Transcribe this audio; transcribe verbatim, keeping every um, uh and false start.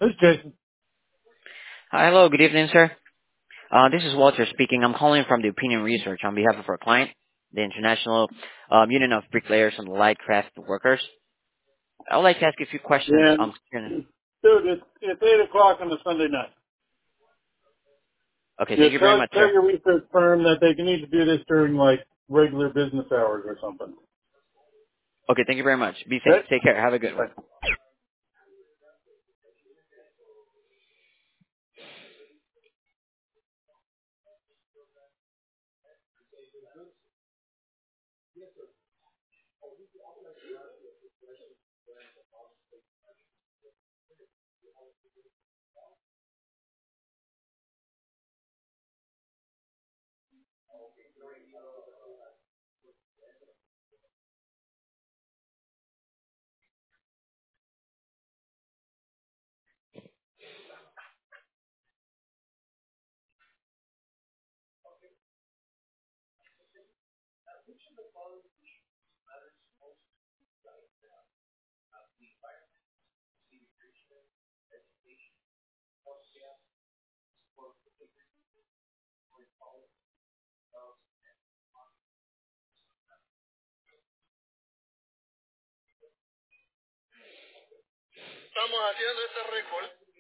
This is Jason. Hi, hello, good evening, sir. Uh, this is Walter speaking. I'm calling from the Opinion Research on behalf of our client, the International um, Union of Bricklayers and Light Craft Workers. I would like to ask you a few questions. And Um, concerning- dude, it's, it's eight o'clock on a Sunday night. okay, You thank you very tell, much, tell sir. your research firm that they need to do this during like regular business hours or something. Okay, thank you very much. Be safe. Okay? Take care. Have a good one. Thanks. Estamos haciendo este récord.